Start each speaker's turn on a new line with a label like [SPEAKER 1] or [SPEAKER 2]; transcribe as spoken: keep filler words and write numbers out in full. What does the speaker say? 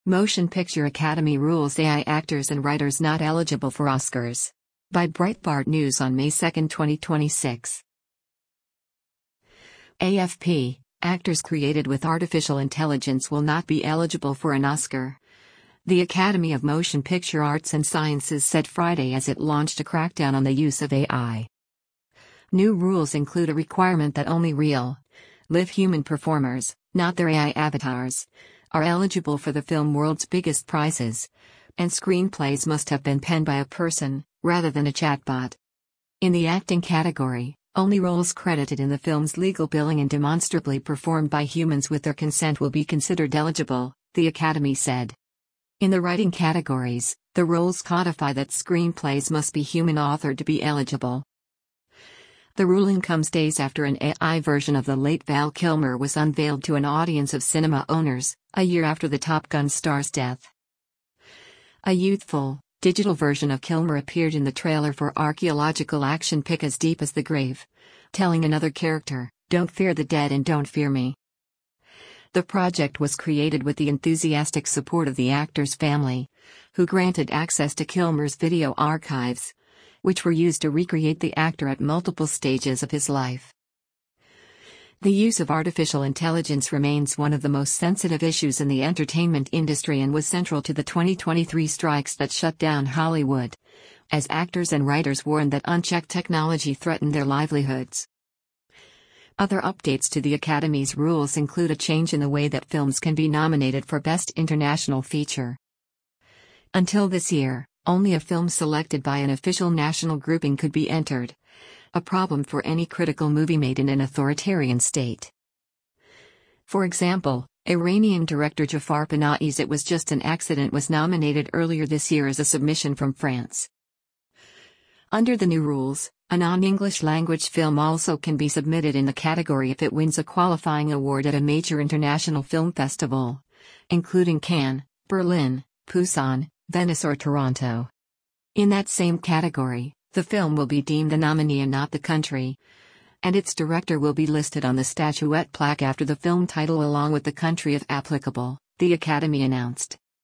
[SPEAKER 1] Motion Picture Academy rules A I actors and writers not eligible for Oscars. By Breitbart News on May second, twenty twenty-six. A F P, actors created with artificial intelligence will not be eligible for an Oscar. The Academy of Motion Picture Arts and Sciences said Friday as it launched a crackdown on the use of A I. New rules include a requirement that only real, live human performers, not their A I avatars, are eligible for the film world's biggest prizes, and screenplays must have been penned by a person, rather than a chatbot. In the acting category, only roles credited in the film's legal billing and demonstrably performed by humans with their consent will be considered eligible, the Academy said. In the writing categories, the rules codify that screenplays must be human-authored to be eligible. The ruling comes days after an A I version of the late Val Kilmer was unveiled to an audience of cinema owners, a year after the Top Gun star's death. A youthful, digital version of Kilmer appeared in the trailer for archaeological action pick As Deep as the Grave, telling another character, "Don't fear the dead and don't fear me." The project was created with the enthusiastic support of the actor's family, who granted access to Kilmer's video archives, which were used to recreate the actor at multiple stages of his life. The use of artificial intelligence remains one of the most sensitive issues in the entertainment industry and was central to the twenty twenty-three strikes that shut down Hollywood, as actors and writers warned that unchecked technology threatened their livelihoods. Other updates to the Academy's rules include a change in the way that films can be nominated for Best International Feature. Until this year, only a film selected by an official national grouping could be entered, a problem for any critical movie made in an authoritarian state. For example, Iranian director Jafar Panahi's It Was Just an Accident was nominated earlier this year as a submission from France. Under the new rules, a non-English language film also can be submitted in the category if it wins a qualifying award at a major international film festival, including Cannes, Berlin, Busan, Venice or Toronto. In that same category, the film will be deemed a nominee and not the country, and its director will be listed on the statuette plaque after the film title along with the country if applicable, the Academy announced.